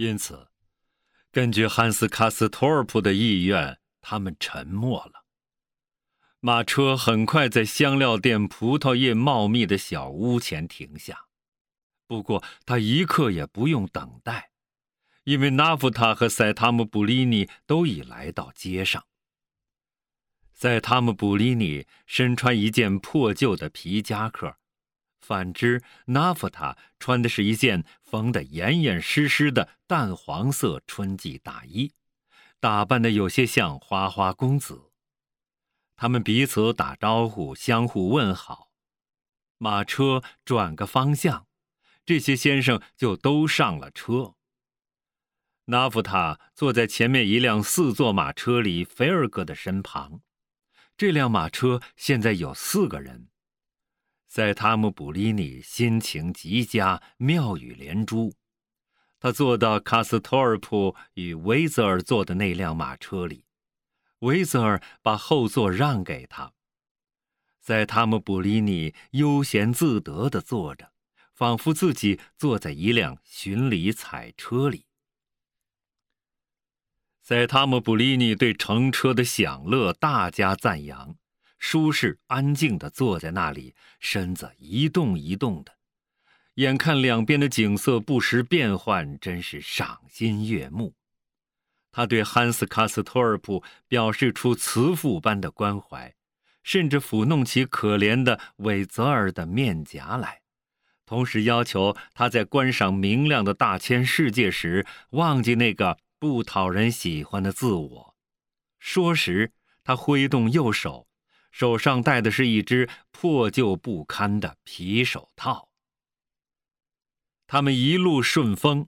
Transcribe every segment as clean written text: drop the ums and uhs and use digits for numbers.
因此，根据汉斯·卡斯托尔普的意愿，他们沉默了。马车很快在香料店葡萄叶茂密的小屋前停下，不过他一刻也不用等待，因为纳夫塔和塞塔姆·布利尼都已来到街上。塞塔姆·布利尼身穿一件破旧的皮夹克，反之，纳夫塔穿的是一件缝得严严实实的淡黄色春季大衣，打扮得有些像花花公子。他们彼此打招呼，相互问好。马车转个方向，这些先生就都上了车。纳夫塔坐在前面一辆4座马车里菲尔格的身旁，这辆马车现在有4个人。塞塔姆·布利尼心情极佳，妙语连珠。他坐到卡斯托尔普与维泽尔坐的那辆马车里，维泽尔把后座让给他。塞塔姆·布利尼悠闲自得地坐着，仿佛自己坐在一辆巡礼彩车里。塞塔姆·布利尼对乘车的享乐大加赞扬，舒适安静地坐在那里，身子一动一动的，眼看两边的景色不时变换，真是赏心悦目。他对汉斯·卡斯托尔普表示出慈父般的关怀，甚至抚弄起可怜的韦泽尔的面颊来，同时要求他在观赏明亮的大千世界时忘记那个不讨人喜欢的自我。说时，他挥动右手，手上戴的是一只破旧不堪的皮手套。他们一路顺风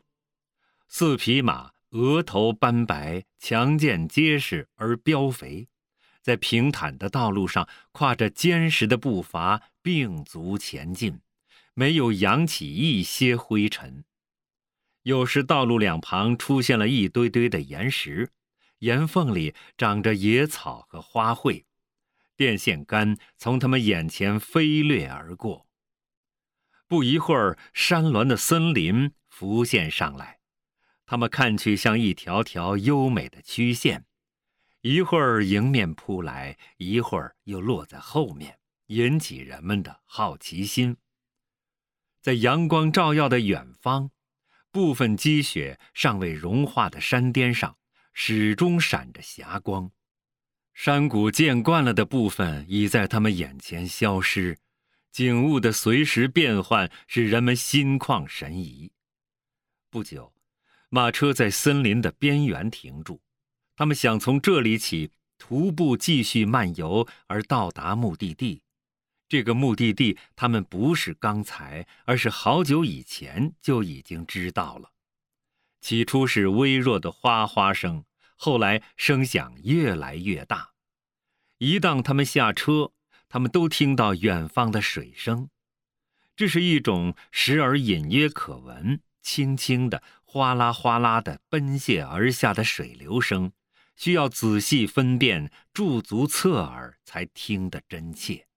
，4匹马额头斑白，强健结实而膘肥，在平坦的道路上跨着坚实的步伐并足前进，没有扬起一些灰尘。有时道路两旁出现了一堆堆的岩石，岩缝里长着野草和花卉，电线杆从他们眼前飞掠而过。不一会儿，山峦的森林浮现上来，它们看去像一条条优美的曲线，一会儿迎面扑来，一会儿又落在后面，引起人们的好奇心。在阳光照耀的远方，部分积雪尚未融化的山巅上始终闪着霞光，山谷见惯了的部分已在他们眼前消失，景物的随时变换使人们心旷神怡。不久，马车在森林的边缘停住，他们想从这里起徒步继续漫游而到达目的地。这个目的地他们不是刚才，而是好久以前就已经知道了。起初是微弱的哗哗声，后来声响越来越大。一当他们下车，他们都听到远方的水声。这是一种时而隐约可闻，轻轻的哗啦哗啦的奔泻而下的水流声，需要仔细分辨，驻足侧耳才听得真切。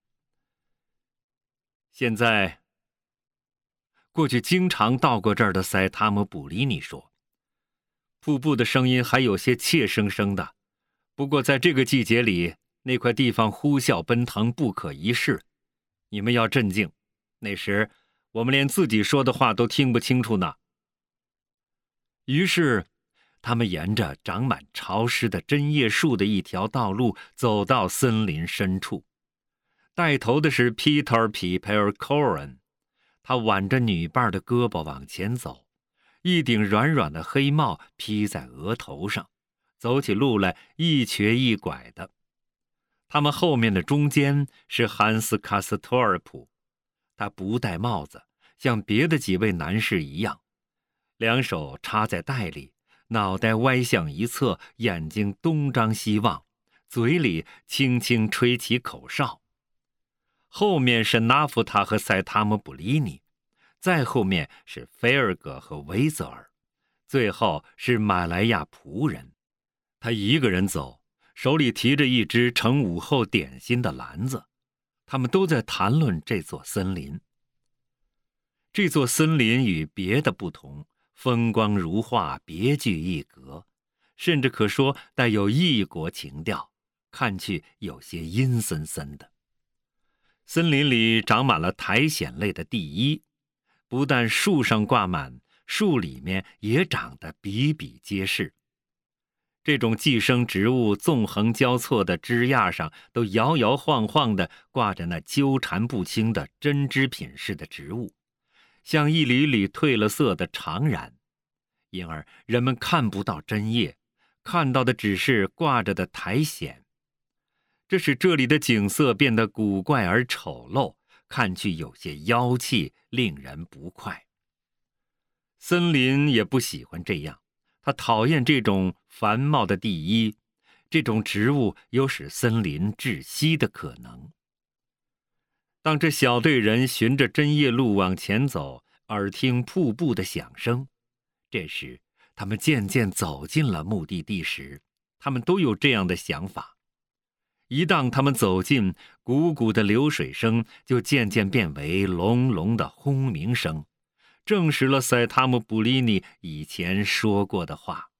现在，过去经常到过这儿的塞塔姆·布利尼说，瀑布的声音还有些怯生生的，不过在这个季节里，那块地方呼啸奔腾，不可一世。你们要镇静，那时我们连自己说的话都听不清楚呢。于是，他们沿着长满潮湿的针叶树的一条道路走到森林深处。带头的是 Peter Piper Coren， 他挽着女伴的胳膊往前走，一顶软软的黑帽披在额头上，走起路来一瘸一拐的。他们后面的中间是汉斯·卡斯托尔普，他不戴帽子，像别的几位男士一样，两手插在袋里，脑袋歪向一侧，眼睛东张西望，嘴里轻轻吹起口哨。后面是纳夫塔和塞塔姆·布利尼，再后面是菲尔格和维泽尔，最后是马来亚仆人。他一个人走，手里提着一只盛午后点心的篮子。他们都在谈论这座森林。这座森林与别的不同， 风光如画，别具一格，甚至可说带有异国情调，看去有些阴森森的。森林里长满了苔藓类的地衣，不但树上挂满，树里面也长得比比皆是。这种寄生植物纵横交错的枝桠上，都摇摇晃晃地挂着那纠缠不清的针织品似的植物，像一缕缕褪了色的长髯，因而人们看不到针叶，看到的只是挂着的苔藓。这使这里的景色变得古怪而丑陋，看去有些妖气，令人不快。森林也不喜欢这样，他讨厌这种繁茂的地衣，这种植物有使森林窒息的可能。当这小队人循着针叶路往前走，耳听瀑布的响声，这时他们渐渐走进了目的地时，他们都有这样的想法。一当他们走近，汩汩的流水声就渐渐变为隆隆的轰鸣声，证实了塞塔姆布利尼以前说过的话。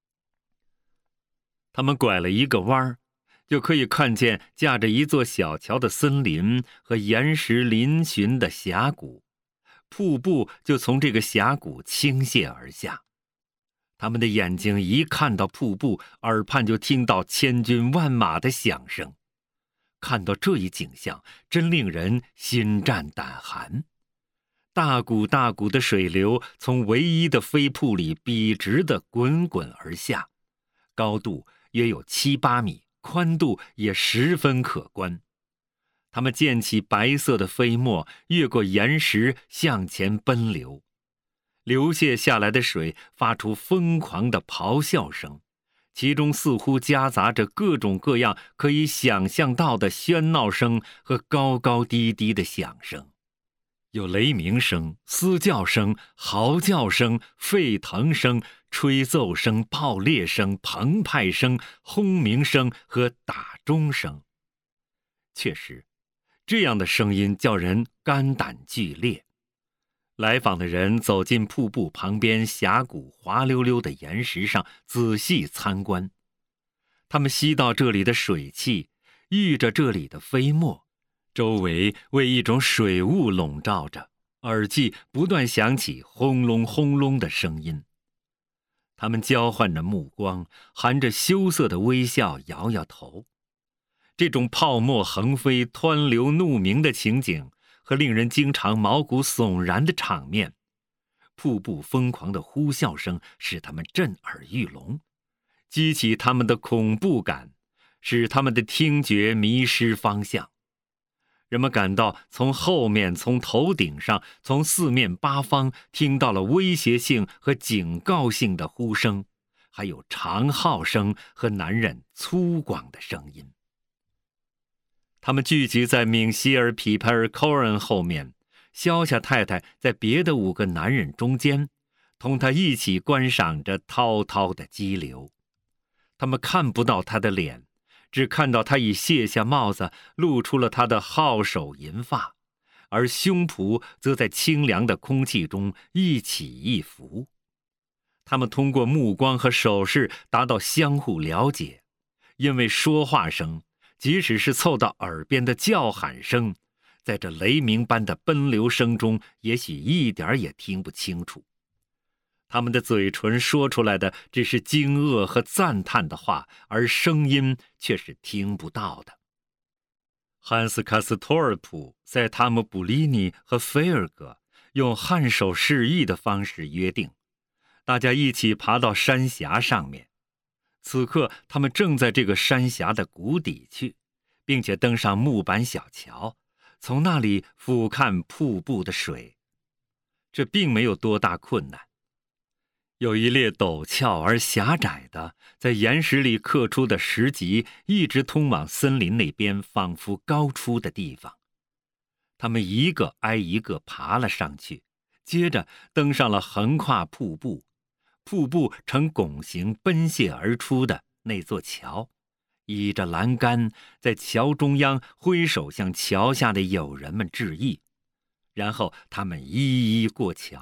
他们拐了一个弯儿，就可以看见架着一座小桥的森林和岩石嶙峋的峡谷，瀑布就从这个峡谷倾泻而下。他们的眼睛一看到瀑布，耳畔就听到千军万马的响声。看到这一景象，真令人心战胆寒。大股大股的水流从唯一的飞瀑里笔直地滚滚而下，高度约有7、8米，宽度也十分可观。它们溅起白色的飞沫，越过岩石向前奔流。流泻下来的水发出疯狂的咆哮声，其中似乎夹杂着各种各样可以想象到的喧闹声和高高低低的响声，有雷鸣声、嘶叫声、嚎叫声、沸腾声、吹奏声、爆裂声、澎湃声、轰鸣声和打钟声。确实，这样的声音叫人肝胆俱裂。来访的人走进瀑布旁边峡谷滑溜溜的岩石上，仔细参观。他们吸到这里的水汽，遇着这里的飞沫，周围为一种水雾笼罩着，耳际不断响起轰隆轰隆的声音。他们交换着目光，含着羞涩的微笑摇摇头。这种泡沫横飞、湍流怒鸣的情景和令人经常毛骨悚然的场面，瀑布疯狂的呼啸声使他们震耳欲聋，激起他们的恐怖感，使他们的听觉迷失方向。人们感到从后面、从头顶上、从四面八方听到了威胁性和警告性的呼声，还有长号声和男人粗犷的声音。他们聚集在敏希尔·皮佩尔·寇恩后面，肖夏太太在别的5个男人中间，同他一起观赏着滔滔的激流。他们看不到他的脸，只看到他已卸下帽子，露出了他的皓首银发，而胸脯则在清凉的空气中一起一伏。他们通过目光和手势达到相互了解，因为说话声，即使是凑到耳边的叫喊声，在这雷鸣般的奔流声中，也许一点也听不清楚。他们的嘴唇说出来的只是惊愕和赞叹的话，而声音却是听不到的。汉斯·卡斯托尔普、塞塔姆·布利尼和菲尔格用颔首示意的方式约定，大家一起爬到山峡上面。此刻他们正在这个山峡的谷底去，并且登上木板小桥，从那里俯瞰瀑布的水。这并没有多大困难。有一列陡峭而狭窄的，在岩石里刻出的石级，一直通往森林那边仿佛高出的地方。他们一个挨一个爬了上去，接着登上了横跨瀑布，瀑布呈拱形奔泻而出的那座桥，倚着栏杆，在桥中央挥手向桥下的友人们致意。然后他们一一过桥，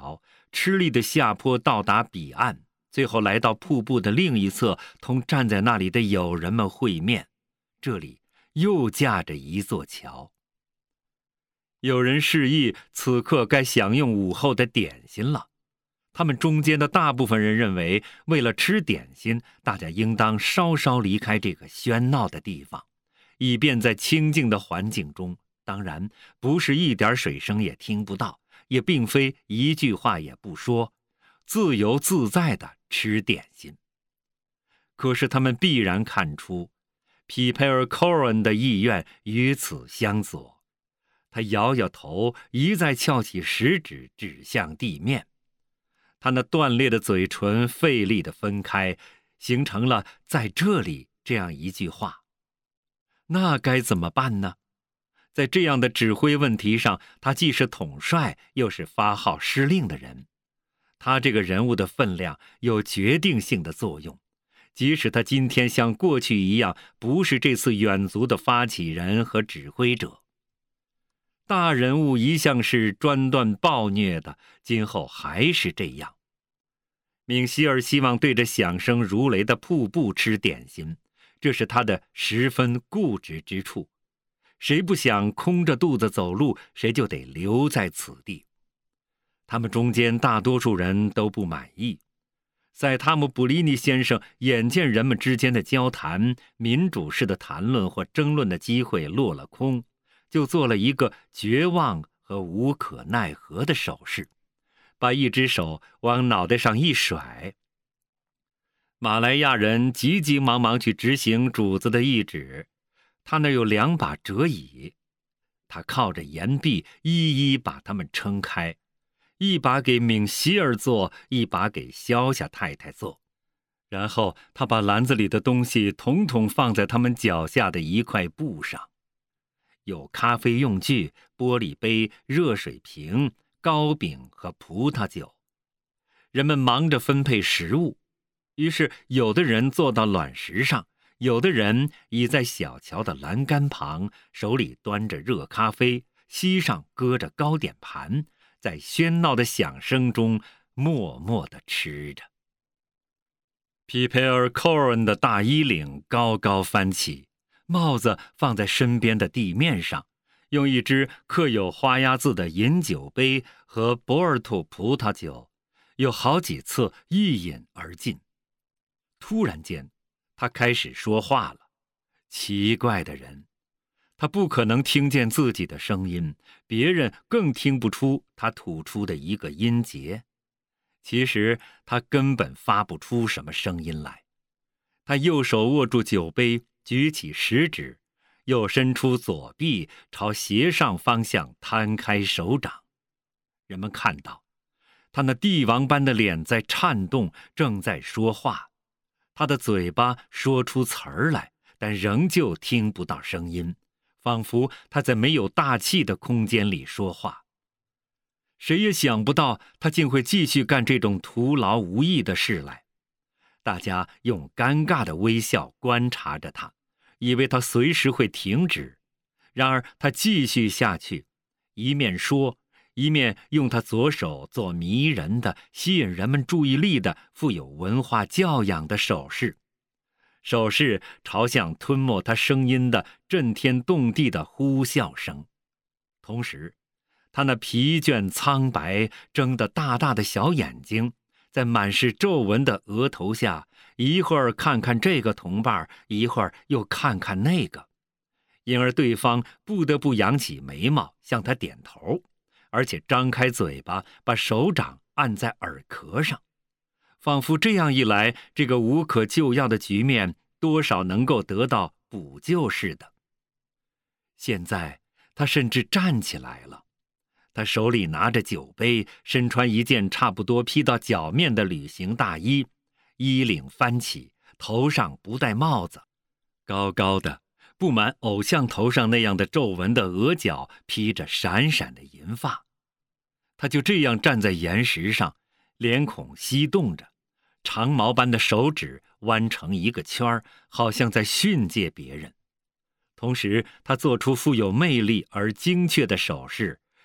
吃力的下坡到达彼岸，最后来到瀑布的另一侧，同站在那里的友人们会面。这里又架着一座桥。有人示意此刻该享用午后的点心了。他们中间的大部分人认为，为了吃点心，大家应当稍稍离开这个喧闹的地方，以便在清静的环境中，当然不是一点水声也听不到，也并非一句话也不说，自由自在地吃点心。可是他们必然看出，匹佩尔·寇恩的意愿与此相左。他摇摇头，一再翘起食指指向地面。他那断裂的嘴唇费力地分开，形成了在这里这样一句话。那该怎么办呢？在这样的指挥问题上，他既是统帅，又是发号施令的人。他这个人物的分量有决定性的作用，即使他今天像过去一样，不是这次远足的发起人和指挥者。大人物一向是专断暴虐的，今后还是这样。闵希尔希望对着响声如雷的瀑布吃点心，这是他的十分固执之处。谁不想空着肚子走路，谁就得留在此地。他们中间大多数人都不满意。塞塔姆·布利尼先生眼见人们之间的交谈、民主式的谈论或争论的机会落了空，就做了一个绝望和无可奈何的手势，把一只手往脑袋上一甩。马来亚人急急忙忙去执行主子的懿旨。他那有2把折椅，他靠着岩壁一一把它们撑开，一把给闵希尔坐，一把给萧夏太太坐。然后他把篮子里的东西统统放在他们脚下的一块布上，有咖啡用具、玻璃杯、热水瓶、糕饼和葡萄酒。人们忙着分配食物，于是有的人坐到卵石上，有的人倚在小桥的栏杆旁，手里端着热咖啡，膝上搁着糕点盘，在喧闹的响声中默默地吃着。皮佩尔·寇恩的大衣领高高翻起，帽子放在身边的地面上，用一只刻有花押字的饮酒杯和博尔图葡萄酒，有好几次一饮而尽。突然间，他开始说话了。奇怪的人，他不可能听见自己的声音，别人更听不出他吐出的一个音节。其实他根本发不出什么声音来。他右手握住酒杯，举起食指，又伸出左臂，朝斜上方向摊开手掌。人们看到他那帝王般的脸在颤动，正在说话。他的嘴巴说出词儿来，但仍旧听不到声音，仿佛他在没有大气的空间里说话。谁也想不到他竟会继续干这种徒劳无益的事来。大家用尴尬的微笑观察着他，以为他随时会停止。然而他继续下去，一面说，一面用他左手做迷人的、吸引人们注意力的、富有文化教养的手势。手势朝向吞没他声音的震天动地的呼啸声。同时，他那疲倦苍白、睁得大大的小眼睛，在满是皱纹的额头下，一会儿看看这个同伴，一会儿又看看那个，因而对方不得不扬起眉毛向他点头，而且张开嘴巴，把手掌按在耳壳上，仿佛这样一来，这个无可救药的局面多少能够得到补救似的。现在他甚至站起来了，他手里拿着酒杯，身穿一件差不多披到脚面的旅行大衣，衣领翻起，头上不戴帽子，高高的布满偶像头上那样的皱纹的额角披着闪闪的银发。他就这样站在岩石上，脸孔翕动着，长毛般的手指弯成一个圈，好像在训诫别人。同时他做出富有魅力而精确的手势，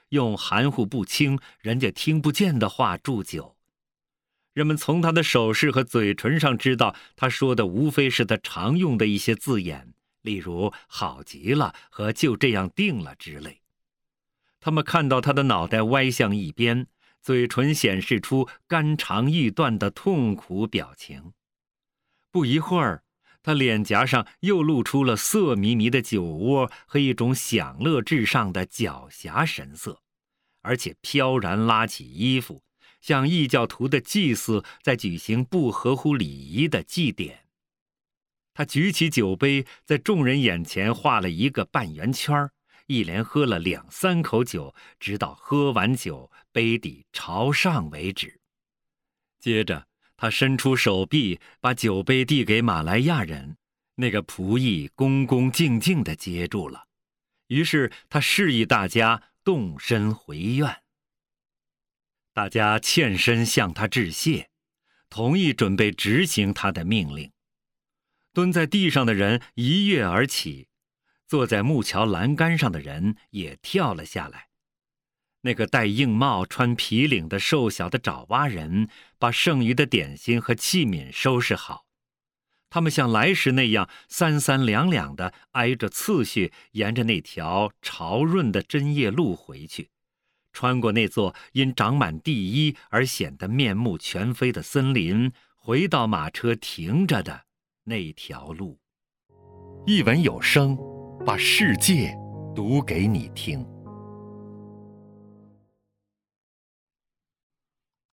用含糊不清、人家听不见的话祝酒。人们从他的手势和嘴唇上知道，他说的无非是他常用的一些字眼，例如好极了和就这样定了之类。他们看到他的脑袋歪向一边，嘴唇显示出肝肠欲断的痛苦表情。不一会儿，他脸颊上又露出了色迷迷的酒窝和一种享乐至上的狡黠神色，而且飘然拉起衣服，像异教徒的祭司在举行不合乎礼仪的祭典。他举起酒杯，在众人眼前画了一个半圆圈，一连喝了2、3口酒，直到喝完酒杯底朝上为止。接着他伸出手臂，把酒杯递给马来亚人，那个仆役恭恭敬敬地接住了。于是他示意大家动身回院。大家欠身向他致谢，同意准备执行他的命令。蹲在地上的人一跃而起，坐在木桥栏杆上的人也跳了下来。那个戴硬帽、穿皮领的瘦小的爪哇人把剩余的点心和器皿收拾好。他们像来时那样3、3两两地挨着次序沿着那条潮润的针叶路回去，穿过那座因长满地衣而显得面目全非的森林，回到马车停着的那条路。一文有声，把世界读给你听。